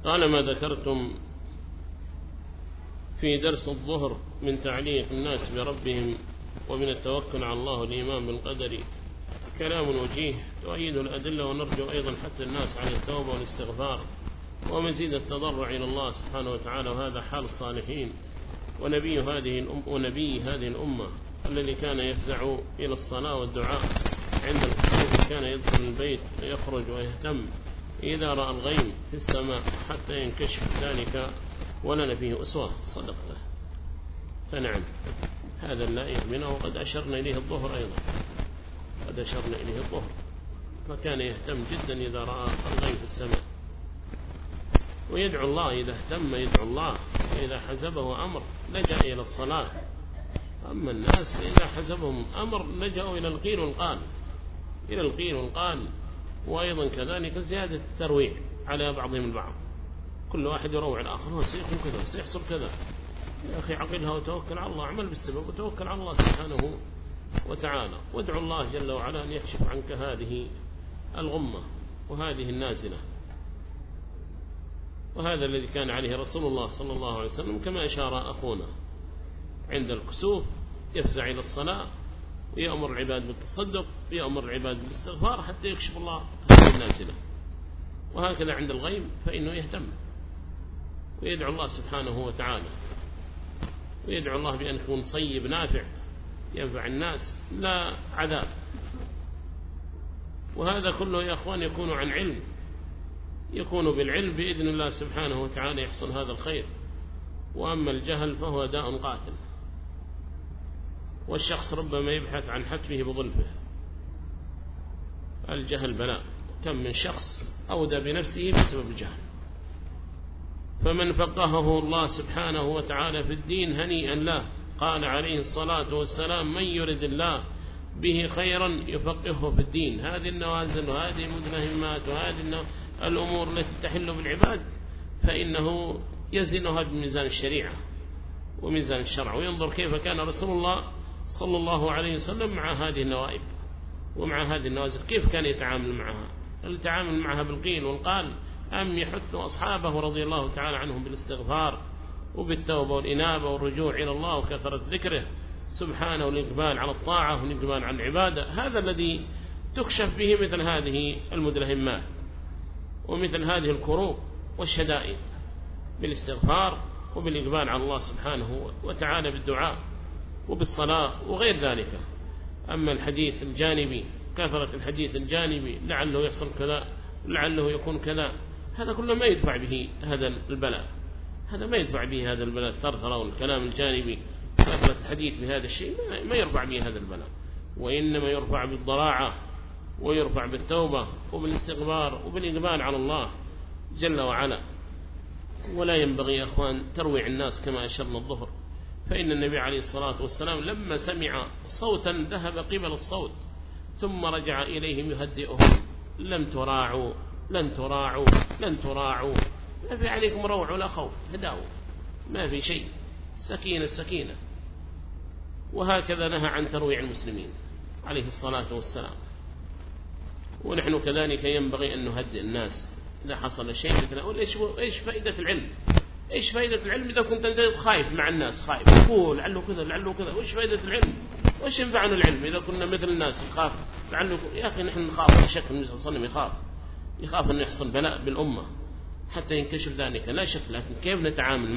قال: ما ذكرتم في درس الظهر من تعليق الناس بربهم ومن التوكل على الله والإيمان بالقدر كلام وجيه تؤيد الأدلة، ونرجو أيضا حتى الناس على التوبة والاستغفار ومزيد التضرع إلى الله سبحانه وتعالى، وهذا حال الصالحين ونبي هذه الأمة الذي كان يفزع إلى الصلاة والدعاء عند الكسوف، كان يدخل البيت ويخرج ويهتم إذا رأى الغيم في السماء حتى ينكشف ذلك، ولنا فيه أسوة صدقته. فنعم هذا اللائق منه، وقد أشرنا إليه الظهر أيضا، قد أشرنا إليه الظهر، فكان يهتم جدا إذا رأى الغيم في السماء، ويدعو الله إذا اهتم يدعو الله، وإذا حزبه أمر لجأ إلى الصلاة. أما الناس إذا حزبهم أمر لجأوا إلى القيل والقال، وأيضا كذلك زيادة الترويع على بعضهم البعض، كل واحد يروع الآخر، هو سيكون كذا سيحصل كذا. يا أخي عقلها وتوكل على الله، اعمل بالسبب وتوكل على الله سبحانه وتعالى، وادعو الله جل وعلا أن يكشف عنك هذه الغمة وهذه النازلة. وهذا الذي كان عليه رسول الله صلى الله عليه وسلم، كما أشار أخونا عند الكسوف يفزع إلى الصلاة ويأمر العباد بالتصدق ويأمر العباد بالاستغفار حتى يكشف الله هذه النازلة. وهكذا عند الغيب فإنه يهتم ويدعو الله سبحانه وتعالى، ويدعو الله بأن يكون صيب نافع ينفع الناس لا عذاب. وهذا كله يا أخوان يكون عن علم، يكون بالعلم بإذن الله سبحانه وتعالى يحصل هذا الخير. وأما الجهل فهو داء قاتل، والشخص ربما يبحث عن حتفه بظلفه. الجهل بلاء، كم من شخص أودى بنفسه بسبب الجهل، فمن فقهه الله سبحانه وتعالى في الدين هنيئا له. قال عليه الصلاة والسلام: من يرد الله به خيرا يفقهه في الدين. هذه النوازل وهذه المدلهمات وهذه الأمور التي تحل بالعباد فإنه يزنها بميزان الشريعة وميزان الشرع، وينظر كيف كان رسول الله صلى الله عليه وسلم مع هذه النوائب ومع هذه النوازل، كيف كان يتعامل معها. هل يتعامل معها بالقيل والقال، أم يحث أصحابه رضي الله تعالى عنهم بالاستغفار وبالتوبة والإنابة والرجوع إلى الله وكثرة ذكره سبحانه والإقبال على الطاعة والإقبال على العبادة. هذا الذي تكشف به مثل هذه المدلهمات ومثل هذه الكروب والشدائد، بالاستغفار وبالإقبال على الله سبحانه وتعالى بالدعاء وبالصلاة وغير ذلك. أما الحديث الجانبي، كثرة الحديث الجانبي، لعله يحصل كذا لعله يكون كذا، هذا كله ما يدفع به هذا البلاء، هذا ما يدفع به هذا البلاء. الثرثرة والكلام الجانبي، كثرة الحديث بهذا الشيء ما يرفع به هذا البلاء، وإنما يرفع بالضراعة ويرفع بالتوبة وبالاستغفار وبالإقبال على الله جل وعلا. ولا ينبغي يا أخوان ترويع الناس كما أشرنا الظهر، فإن النبي عليه الصلاة والسلام لما سمع صوتا ذهب قبل الصوت ثم رجع إليهم يهدئهم: لم تراعوا لن تراعوا لن تراعوا، ما في عليكم روع ولا خوف، هداوا، ما في شيء، سكينة سكينة. وهكذا نهى عن ترويع المسلمين عليه الصلاة والسلام. ونحن كذلك ينبغي أن نهدئ الناس إذا حصل شيء مثل إيش فائدة العلم؟ إيش فائدة العلم إذا كنت أنت خايف مع الناس، خايف يقول لعله كذا لعله كذا، وإيش فائدة العلم؟ وإيش ينفعنا العلم إذا كنا مثل الناس يخاف لعله؟ يا أخي نحن نخاف، لا شك النبي صلى الله عليه وسلم يخاف أن يحصل بلاء بالأمة حتى ينكشف ذلك، لا شك. لكن كيف نتعامل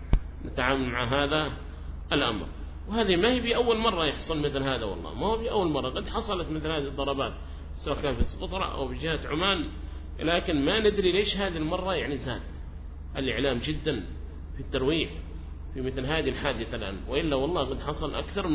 مع هذا الأمر؟ وهذه ما هي بأول مرة يحصل مثل هذا، والله ما هو بأول مرة، قد حصلت مثل هذه الضربات سواء كان في سقطرى أو في جهة عمان، لكن ما ندري ليش هذه المرة يعني زاد الإعلام جدا في الترويع في مثل هذه الحادثة الآن. وإلا والله قد حصل أكثر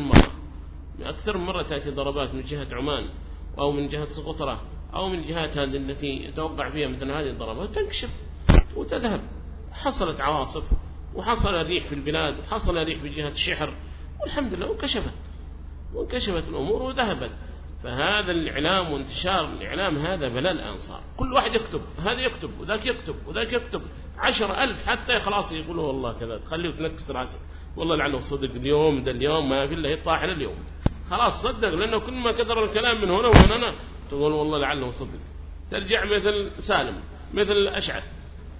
من مرة تأتي ضربات من جهة عمان أو من جهة سقطرى أو من جهات هذه التي يتوقع فيها مثل هذه الضربات، تنكشف وتذهب. حصلت عواصف وحصل الريح في البلاد وحصل الريح في جهة الشحر، والحمد لله وانكشفت الأمور وذهبت. فهذا الإعلام وانتشار الإعلام هذا بلاء الأنصار، كل واحد يكتب، هذا يكتب وذاك يكتب وذاك يكتب 10,000 حتى خلاص يقولوا والله كذا، تخليه وتنكس راسك والله لعله صدق اليوم ده، اليوم ما في إلا يطاحن اليوم، خلاص صدق، لأنه كل ما كثر الكلام من هنا ومن هنا تقول والله لعله صدق، ترجع مثل سالم مثل أشعث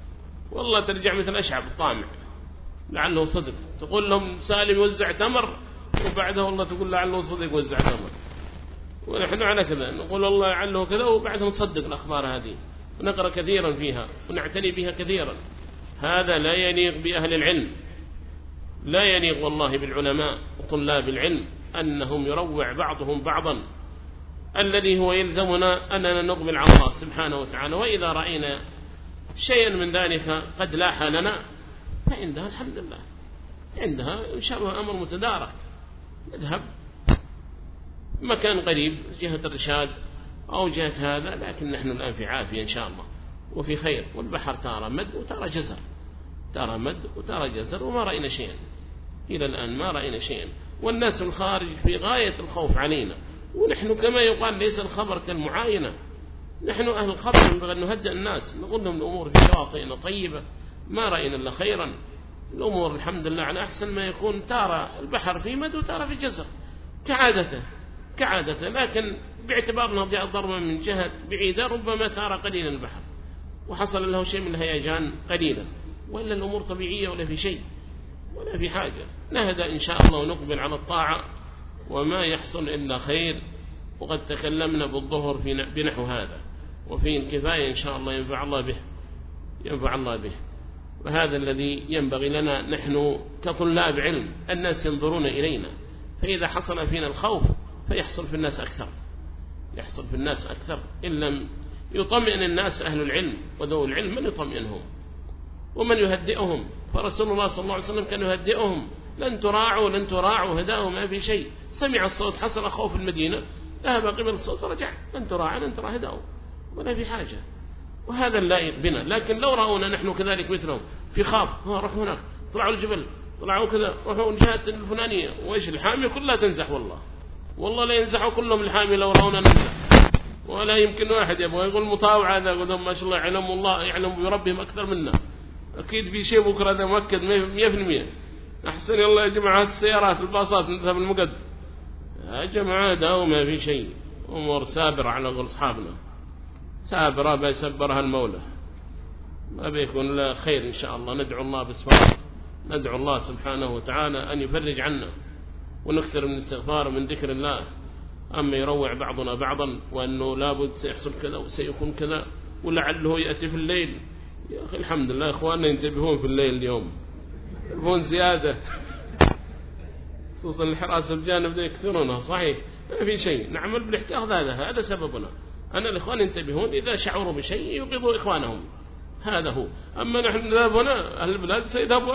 والله ترجع مثل أشعب الطامع لعله صدق، تقول لهم سالم يوزع تمر وبعدها والله تقول لعله صدق وزع تمر. ونحن على كذا نقول والله لعله كذا وبعدها نصدق الأخبار هذه ونقرأ كثيرا فيها ونعتني بها كثيرا. هذا لا يليق بأهل العلم، لا يليق والله بالعلماء وطلاب العلم أنهم يروع بعضهم بعضا. الذي هو يلزمنا أننا نقبل على الله سبحانه وتعالى، وإذا رأينا شيئا من ذلك قد لاح لنا فعندها الحمد لله، عندها إن شاء الله الأمر متدارك، نذهب مكان قريب جهة الرشاد أو جهة هذا، لكن نحن الآن في عافية إن شاء الله وفي خير. والبحر ترى مد وترى جزر، ترى مد وترى جزر، وما رأينا شيئا إلى الآن، ما رأينا شيئا. والناس الخارج في غاية الخوف علينا، ونحن كما يقال ليس الخبر كالمعاينة، نحن أهل الخبر ينبغي أن نهدئ الناس، نقول لهم الأمور في شواطئنا طيبة، ما رأينا إلا خيرا، الأمور الحمد لله على أحسن ما يكون. ترى البحر في مد وترى في جزر كعادته، لكن باعتبارنا ضياء ضربة من جهة بعيدة ربما ترى قليلا البحر وحصل له شيء من الهيجان قليلا، وإلا الأمور طبيعية ولا في شيء ولا في حاجة. نهدى إن شاء الله ونقبل على الطاعة وما يحصل إلا خير. وقد تكلمنا بالظهر بنحو هذا، وفي الكفاية إن شاء الله ينفع الله به. وهذا الذي ينبغي لنا نحن كطلاب علم، الناس ينظرون إلينا، فإذا حصل فينا الخوف فيحصل في الناس أكثر، إن لم يطمئن الناس أهل العلم وذو العلم من يطمئنهم ومن يهدئهم. فرسول الله صلى الله عليه وسلم كان يهدئهم، لن تراعوا هداهم ما في شيء. سمع الصوت حصل خوف المدينة، ذهب قبل الصوت ورجع، لن تراعى هداهم ولا في حاجة. وهذا اللائق بنا. لكن لو رأونا نحن كذلك مثلهم في خاف، روحوا هناك، طلعوا الجبل، طلعوا كذا، روحوا الجهة الفلانية، وإيش الحامية كلها تنزح، والله لا ينزحوا كلهم الحامية لو رأونا ننزح. ولا يمكن واحد يبغى يقول مطاوع هذا، يقول ما شاء الله يعلم الله يعلم بربهم أكثر منا، أكيد في شيء بكرة هذا مؤكد 100%. أحسن يلا يا جماعة السيارات الباصات نذهب المقد، يا جماعة ده ما في شيء، أمور سابرة على قول أصحابنا، سابرة بيسبرها المولى، ما بيكون لا خير إن شاء الله. ندعو الله بسبب، ندعو الله سبحانه وتعالى أن يفرج عنا، ونكثر من الاستغفار ومن ذكر الله. أما يروع بعضنا بعضا وأنه لابد سيحصل كذا وسيكون كذا ولعله يأتي في الليل، يا أخي الحمد لله إخواننا ينتبهون في الليل اليوم، ينتبهون زيادة، خصوصا الحراسة الجانب ذي يكثرونها. صحيح ما في شيء، نعمل بالاحتياط، هذا سببنا أن الإخوان ينتبهون، إذا شعروا بشيء يوقظوا إخوانهم، هذا هو. أما نحن نذهبنا أهل البلاد سيذهبون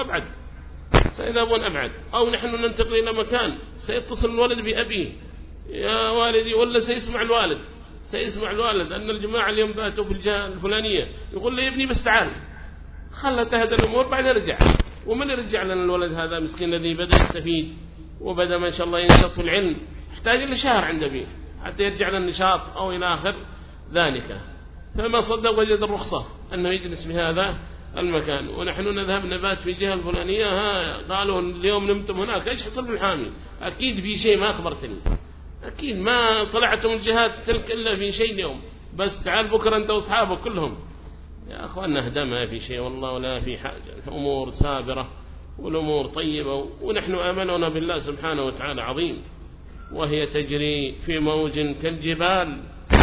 أبعد، أو نحن ننتقل إلى مكان سيتصل الولد بأبيه، يا والدي، ولا سيسمع الوالد أن الجماعة اليوم باتوا في الجهة الفلانية، يقول لي ابني بس تعال، خلى تهدى الأمور بعد رجع. ومن يرجع لنا الولد هذا مسكين الذي بدأ يستفيد وبدأ ما شاء الله ينشط في العلم، يحتاج إلى شهر عند أبيه حتى يرجع للنشاط أو إلى آخر ذلك. فما صدق وجد الرخصة أنه يجلس بهذا المكان، ونحن نذهب نبات في جهة الفلانية، قالوا اليوم نمتم هناك، إيش حصل بالحامي؟ أكيد في شيء ما أخبرتني، أكيد ما طلعتم الجهات تلك إلا في شيء اليوم، بس تعال بكرة أنت وأصحابك كلهم. يا أخواننا اهدى، ما في شيء والله ولا في حاجة، الأمور سابرة والأمور طيبة، ونحن آملنا بالله سبحانه وتعالى عظيم، وهي تجري في موج كالجبال.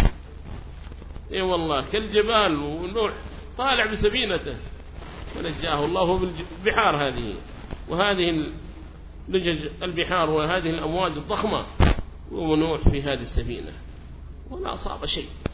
اي والله كالجبال، ونوح طالع بسفينته ونجاه الله بالبحار هذه، وهذه لجج البحار وهذه الأمواج الضخمة، ونوح في هذه السفينة ولا أصابه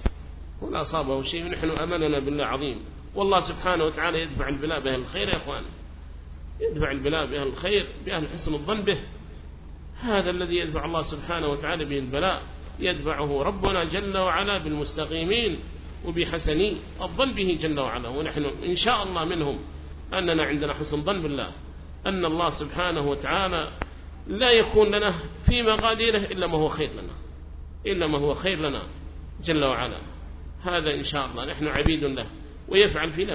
شيء. ونحن أملنا بالله عظيم، والله سبحانه وتعالى يدفع البلاء بأهل الخير يا أخوان، يدفع البلاء بأهل الخير، بأهل حسن الظن به. هذا الذي يدفع الله سبحانه وتعالى به البلاء، يدفعه ربنا جل وعلا بالمستقيمين وبحسني الظن به جل وعلا. ونحن إن شاء الله منهم أننا عندنا حسن ظن بالله، أن الله سبحانه وتعالى لا يكون لنا في مقاديره إلا ما هو خير لنا جل وعلا. هذا إن شاء الله نحن عبيد له ويفعل فينا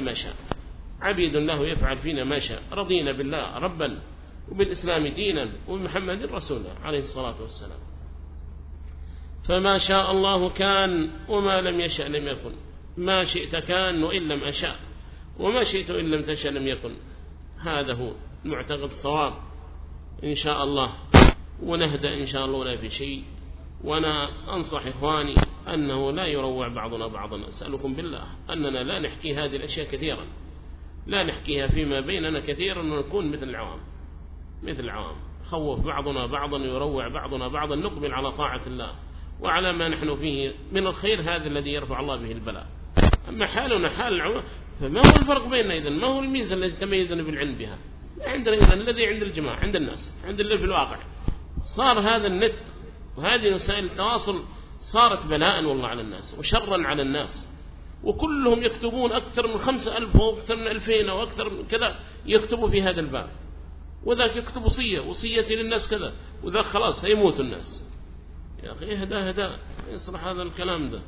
ما شاء، رضينا بالله ربا وبالإسلام دينا وبمحمد رسولا عليه الصلاة والسلام. فما شاء الله كان، وما لم يشأ لم يكن، ما شئت كان وإن لم أشاء. وما شئت إن لم تشأ لم يكن. هذا هو المعتقد الصواب إن شاء الله، ونهدأ إن شاء الله ولا في شيء. وأنا أنصح إخواني أنه لا يروع بعضنا بعضا. أسألكم بالله أننا لا نحكي هذه الأشياء كثيرا، لا نحكيها فيما بيننا كثيرا، ونكون مثل العوام، مثل العوام. خوف بعضنا بعضا، يروع بعضنا بعضا، نقبل على طاعة الله وعلى ما نحن فيه من الخير، هذا الذي يرفع الله به البلاء. أما حالنا حال العوام فما هو الفرق بيننا إذن؟ ما هو الميزة التي تميزنا بالعلم بها؟ عندنا إذن الذي عند الجماعة، عند الناس، عند اللي في الواقع. صار هذا النت وهذه وسائل التواصل صارت بلاء والله على الناس وشرا على الناس، وكلهم يكتبون أكثر من 5000 وأكثر من 2000 وأكثر من كذا يكتبوا في هذا الباب، وذاك يكتب وصيتي للناس كذا، وذاك خلاص سيموت الناس. يا أخي هدا يصلح هذا الكلام ده.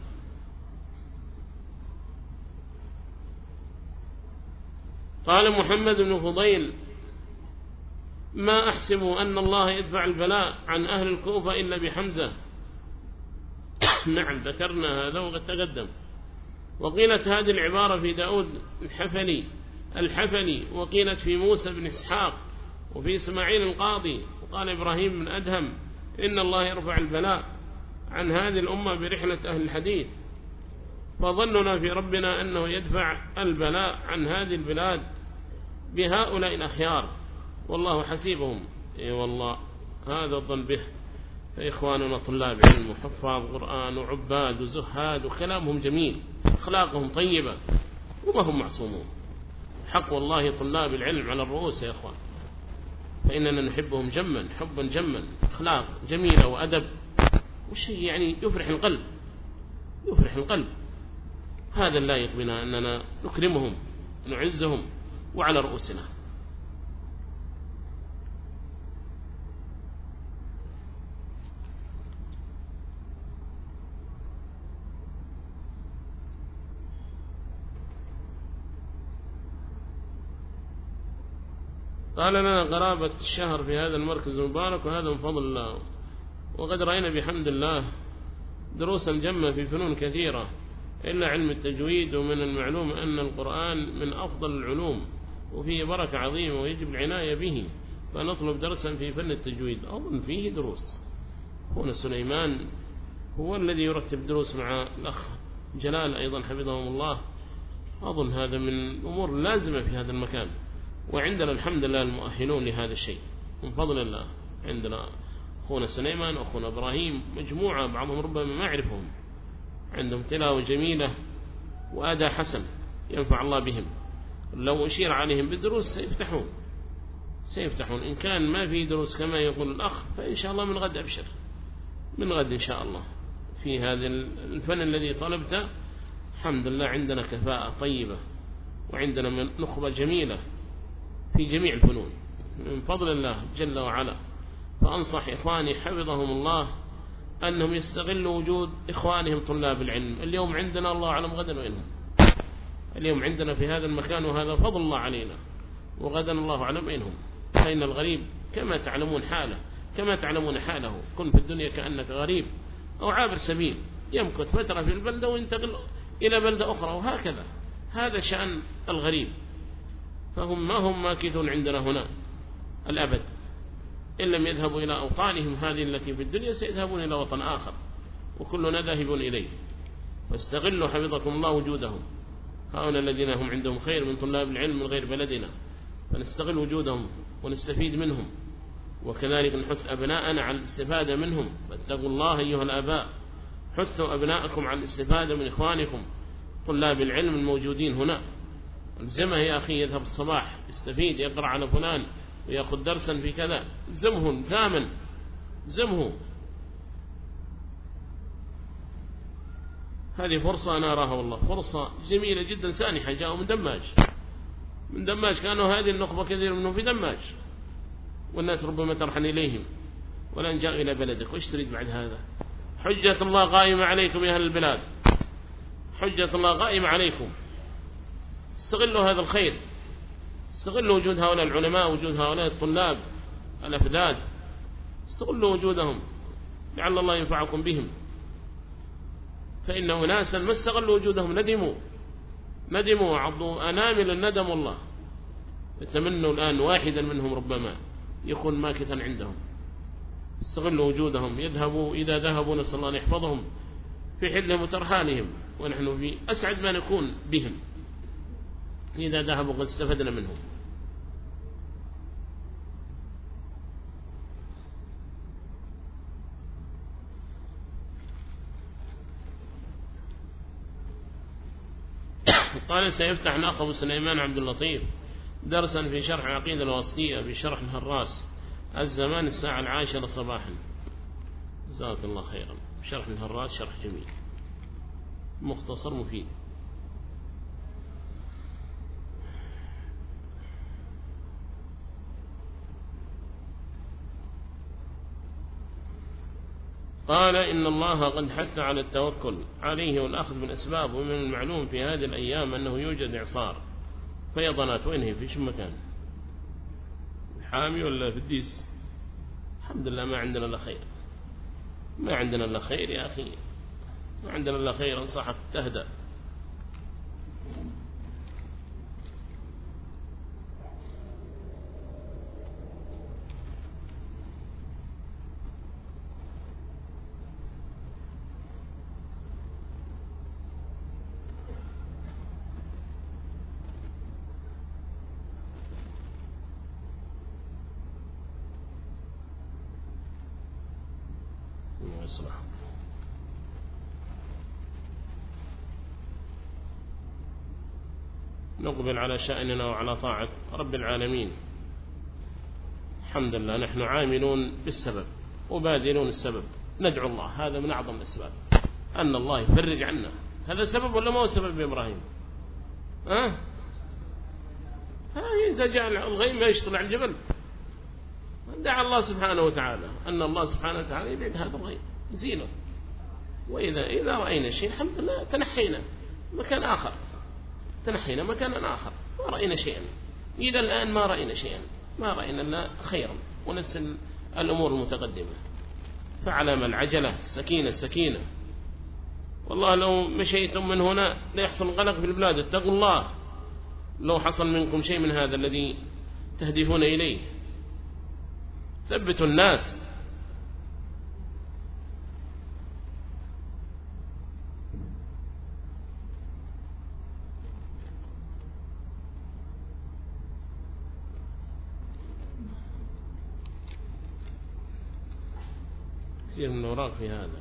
قال محمد بن فضيل: ما أحسب أن الله يدفع البلاء عن أهل الكوفة إلا بحمزة. نعم ذكرنا هذا وقد تقدم. وقيلت هذه العبارة في داود الحفلي، وقيلت في موسى بن إسحاق، وفي إسماعيل القاضي. وقال إبراهيم بن أدهم: إن الله يرفع البلاء عن هذه الأمة برحلة أهل الحديث، فظننا في ربنا أنه يدفع البلاء عن هذه البلاد بهؤلاء الأخيار والله حسيبهم. اي والله هذا الظن به. فإخواننا طلاب علم وحفاظ قرآن وعباد وزهاد، وكلامهم جميل، أخلاقهم طيبة، وما هم معصومون. حق والله طلاب العلم على الرؤوس يا إخوان، فإننا نحبهم جما حبا جما، أخلاق جميلة وأدب وشيء يعني يفرح القلب، يفرح القلب. هذا لا يقبلنا أننا نكرمهم ونعزهم وعلى رؤوسنا. قال لنا قرابة الشهر في هذا المركز المبارك، وهذا من فضل الله. وقد رأينا بحمد الله دروسا جمة في فنون كثيرة إلا علم التجويد. ومن المعلوم أن القرآن من أفضل العلوم وفيه بركة عظيمة ويجب العناية به، فنطلب درسا في فن التجويد. أظن فيه دروس، أخونا سليمان هو الذي يرتب دروس مع الأخ جلال أيضا حفظهم الله. أظن هذا من الأمور اللازمة في هذا المكان، وعندنا الحمد لله المؤهلون لهذا الشيء من فضل الله. عندنا أخونا سليمان وأخونا إبراهيم، مجموعة بعضهم ربما ما أعرفهم، عندهم تلاوة جميلة وأداء حسن ينفع الله بهم. لو أشير عليهم بالدروس سيفتحون. إن كان ما في دروس كما يقول الأخ، فإن شاء الله من غد أبشر، من غد إن شاء الله في هذا الفن الذي طلبته. الحمد لله عندنا كفاءة طيبة، وعندنا نخبة جميلة في جميع الفنون من فضل الله جل وعلا. فأنصح إخواني حفظهم الله أنهم يستغلوا وجود إخوانهم طلاب العلم. اليوم عندنا الله أعلم غدا وإنهم، اليوم عندنا في هذا المكان، وهذا فضل الله علينا، وغدا الله أعلم إنهم. فإن الغريب كما تعلمون حاله، كما تعلمون حاله، كن في الدنيا كأنك غريب أو عابر سبيل، يمكث فترة في البلدة وينتقل إلى بلدة أخرى، وهكذا. هذا شأن الغريب. فهم ما هم ماكثون عندنا هنا الأبد، إن لم يذهبوا إلى أوطانهم هذه التي في الدنيا سيذهبون إلى وطن آخر، وكلنا ذاهب إليه. فاستغلوا حفظكم الله وجودهم، هؤلاء الذين هم عندهم خير من طلاب العلم من غير بلدنا، فنستغل وجودهم ونستفيد منهم، وكذلك نحث أبناءنا على الاستفادة منهم. فاتقوا الله أيها الآباء، حثوا أبناءكم على الاستفادة من إخوانكم طلاب العلم الموجودين هنا. الزمه يا أخي، يذهب الصباح يستفيد، يقرأ على فلان ويأخذ درسا في كذا، زمه زمه. هذه فرصة أنا أراها والله فرصة جميلة جدا سانحة. جاءوا من دماج كانوا هذه النخبة كثير منهم في دماج، والناس ربما ترحن إليهم، ولن جاء إلى بلدك. وإيش تريد بعد هذا؟ حجة الله قائمة عليكم يا أهل البلاد، حجة الله قائمة عليكم. استغلوا هذا الخير، استغلوا وجود هؤلاء العلماء، وجود هؤلاء الطلاب الأفداد، استغلوا وجودهم لعل الله ينفعكم بهم. فإن أناسا ما استغلوا وجودهم ندموا، ندموا وعضوا أنامل الندم الله. يتمنوا الآن واحدا منهم ربما يكون ماكثا عندهم، استغلوا وجودهم، يذهبوا إذا ذهبوا نسأل الله أن يحفظهم في حلهم وترحالهم، ونحن في أسعد ما نكون بهم إذا ذهبوا قد استفدنا منهم. قال سيفتح الأخ أبو سليمان عبد اللطيف درسا في شرح العقيدة الواسطية بشرح الهراس الزمان الساعة 10 صباحا. جزاك الله خيرا. شرح الهراس شرح جميل مختصر مفيد. قال إن الله قد حث على التوكل عليه والأخذ بالأسباب، ومن المعلوم في هذه الأيام أنه يوجد إعصار فيضانات. وين هي؟ في شو مكان؟ حامي ولا في الديس؟ الحمد لله ما عندنا إلا خير، ما عندنا إلا خير يا أخي، ما عندنا إلا خير. أنصحك تهدأ. نقبل على شأننا وعلى طاعة رب العالمين. الحمد لله نحن عاملون بالسبب وبادلون السبب، ندعو الله. هذا من أعظم الأسباب أن الله يفرج عنا. هذا سبب ولا ما هو سبب بإبراهيم؟ إذا جاء الغيم ما يشطل على الجبل، دعا الله سبحانه وتعالى أن الله سبحانه وتعالى يبعد هذا الغيم زينه. وإذا رأينا شيء الحمد لله تنحينا مكان آخر، تنحينا مكانا آخر ما رأينا شيئا. إلى الآن ما رأينا شيئا، ما رأينا إلا خيرا ونسل الأمور المتقدمة. فعلم العجلة السكينة السكينة. والله لو مشيتم من هنا لا يحصل غلق في البلاد. اتقوا الله لو حصل منكم شيء من هذا الذي تهدفون إليه. ثبتوا الناس. كثير من الأوراق في هذا.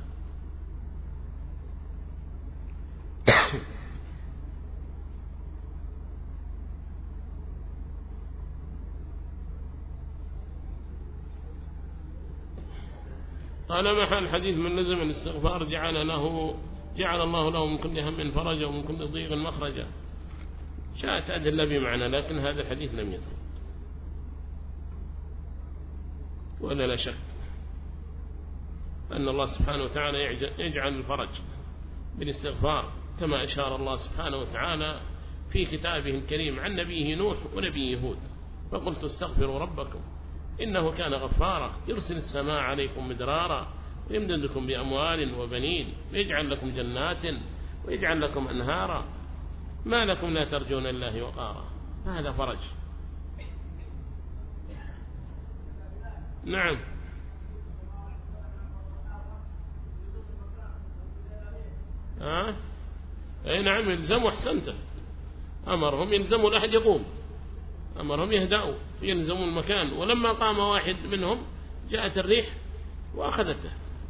قال محل الحديث من لزم الاستغفار جعل الله له من كل هم فرجا ومن كل ضيق مخرجا. شاءت أدلة بمعنى، لكن هذا الحديث لم يثبت ولا لا شك أن الله سبحانه وتعالى يجعل الفرج بالاستغفار، كما أشار الله سبحانه وتعالى في كتابه الكريم عن نبيه نوح ونبيه هود. فقلت استغفروا ربكم إنه كان غفارا يرسل السماء عليكم مدرارا ويمددكم بأموال وبنين ويجعل لكم جنات ويجعل لكم أنهارا ما لكم لا ترجون الله وقارا. هذا فرج. نعم أي نعم يلزموا. أحسنت. أمرهم يلزموا الأحد يقوم، أمرهم يهدأوا يلزموا المكان. ولما قام واحد منهم جاءت الريح وأخذته،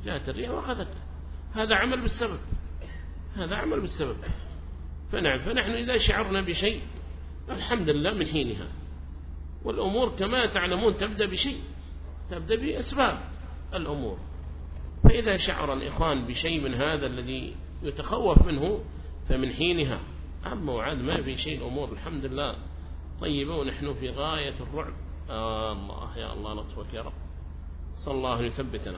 هذا عمل بالسبب، هذا عمل بالسبب. فنحن إذا شعرنا بشيء الحمد لله من حينها. والأمور كما تعلمون تبدأ بشيء، تبدأ بأسباب الأمور. فإذا شعر الإخوان بشيء من هذا الذي يتخوف منه فمن حينها. أما وعاد ما في شيء، الأمور الحمد لله طيبة ونحن في غاية الرعب. الله يا الله لطفك يا رب. صلى الله أن يثبتنا،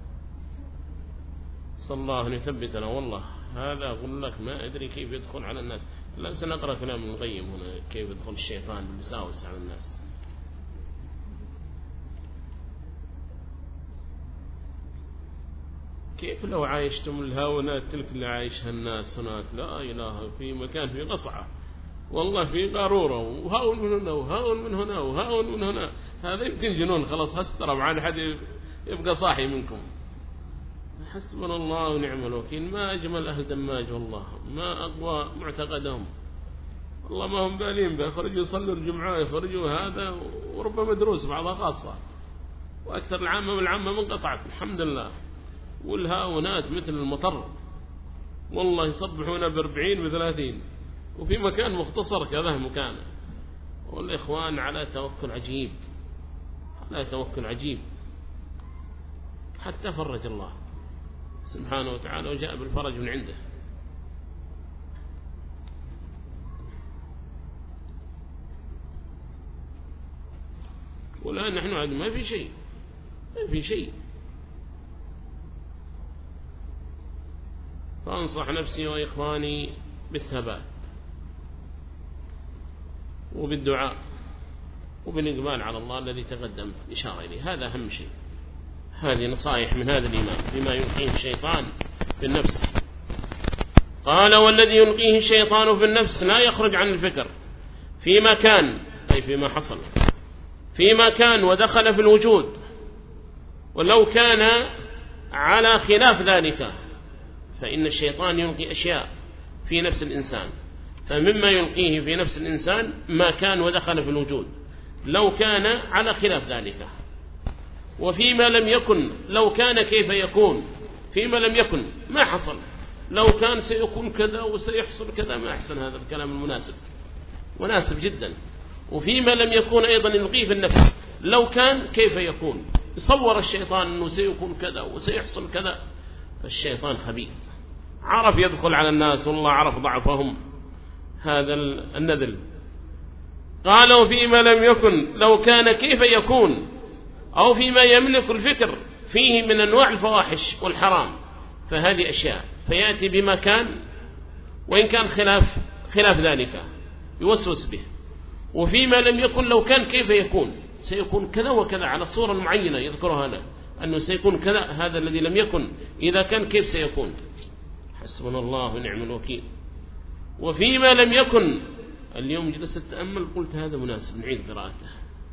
صلى الله أن يثبتنا. والله هذا أقول لك ما أدري كيف يدخل على الناس. لا سنقرأ كلام ابن القيم هنا كيف يدخل الشيطان بالمساوس على الناس. كيف لو عايشتم الهاونات تلك اللي عايشها الناس هناك؟ لا إله، في مكان في قصعة والله في قارورة وهاون من هنا وهاون من هنا وهاون من هنا. هذا يمكن جنون خلاص هسترى مع حد يبقى صاحي منكم. حسبنا الله ونعم الوكيل. ما أجمل أهل دماج والله، ما أقوى معتقدهم والله، ما هم بالين به. خرجوا يصلوا الجمعة يخرجوا هذا، وربما دروس بعضها خاصة، وأكثر العامة والعامة منقطعت الحمد لله. والهاونات مثل المطر والله يصبحون ب40 ب30، وفي مكان مختصر كذا مكانه. والإخوان على توكل عجيب، على توكل عجيب، حتى فرج الله سبحانه وتعالى وجاء بالفرج من عنده. والآن نحن ما في شيء، ما في شيء. فأنصح نفسي وإخواني بالثبات وبالدعاء وبالإقبال على الله الذي تقدم إشارة إليه. هذا أهم شيء. هذه نصائح من هذا الإمام بما يلقيه الشيطان في النفس. قال: والذي يلقيه الشيطان في النفس لا يخرج عن الفكر فيما كان، أي فيما حصل، فيما كان ودخل في الوجود، ولو كان على خلاف ذلك، فإن الشيطان يلقي أشياء في نفس الإنسان. فمما يلقيه في نفس الإنسان ما كان ودخل في الوجود لو كان على خلاف ذلك. وفيما لم يكن لو كان كيف يكون، فيما لم يكن ما حصل، لو كان سيكون كذا وسيحصل كذا، ما أحسن هذا الكلام المناسب، مناسب جدا. وفيما لم يكون أيضا يلقيه في النفس، لو كان كيف يكون، يصور الشيطان أنه سيكون كذا وسيحصل كذا. فالشيطان خبيث، عرف يدخل على الناس والله عرف ضعفهم، هذا النذل. قال: وفيما لم يكن لو كان كيف يكون، أو فيما يملك الفكر فيه من أنواع الفواحش والحرام. فهذه أشياء، فيأتي بما كان وإن كان خلاف ذلك يوسوس به. وفيما لم يكن لو كان كيف يكون، سيكون كذا وكذا على صورة معينة يذكرها هنا، أنه سيكون كذا، هذا الذي لم يكن إذا كان كيف سيكون. حسبنا الله ونعم الوكيل. وفيما لم يكن، اليوم جلست أتأمل قلت هذا مناسب نعيد قراءته.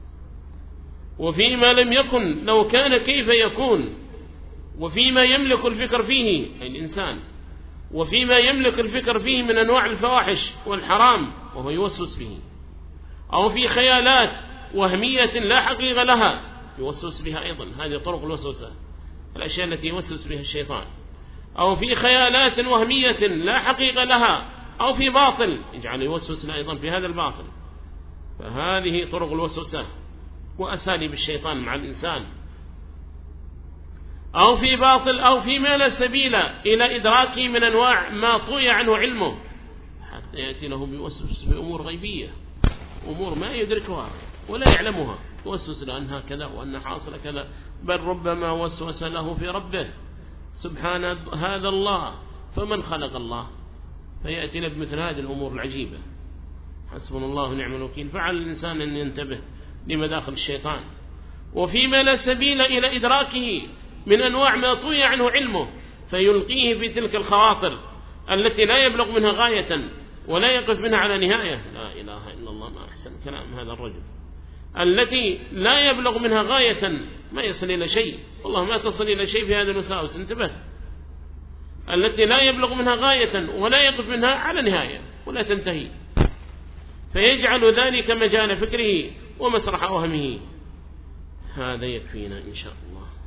وفيما لم يكن لو كان كيف يكون، وفيما يملك الفكر فيه أي الإنسان، وفيما يملك الفكر فيه من أنواع الفواحش والحرام وهو يوسوس به، أو في خيالات وهمية لا حقيقة لها يوسوس بها أيضا. هذه طرق الوسوسة، الأشياء التي يوسوس بها الشيطان. أو في خيالات وهمية لا حقيقة لها، أو في باطل يجعل يوسوس أيضا في هذا الباطل. فهذه طرق الوسوسة وأساليب الشيطان مع الإنسان. أو في باطل، أو فيما لا سبيل إلى إدراكه من أنواع ما طوي عنه علمه، حتى يأتي له بيوسوس في أمور غيبية، أمور ما يدركها ولا يعلمها، يوسوس لأنها كذا وأنها حاصل كذا، بل ربما وسوس له في ربه سبحان هذا الله، فمن خلق الله؟ فيأتينا بمثل هذه الأمور العجيبة. حسبنا الله ونعم الوكيل. فعلى الإنسان أن ينتبه لمداخل الشيطان. وفيما لا سبيل إلى إدراكه من أنواع ما طوي عنه علمه، فيلقيه في تلك الخواطر التي لا يبلغ منها غاية ولا يقف منها على نهاية. لا إله إلا الله، ما أحسن كلام هذا الرجل. التي لا يبلغ منها غاية، ما يصل إلى شيء، والله ما تصل إلى شيء في هذا الوساوس، انتبه. التي لا يبلغ منها غاية ولا يقف منها على نهاية ولا تنتهي، فيجعل ذلك مجال فكره ومسرح وهمه. هذا يكفينا إن شاء الله.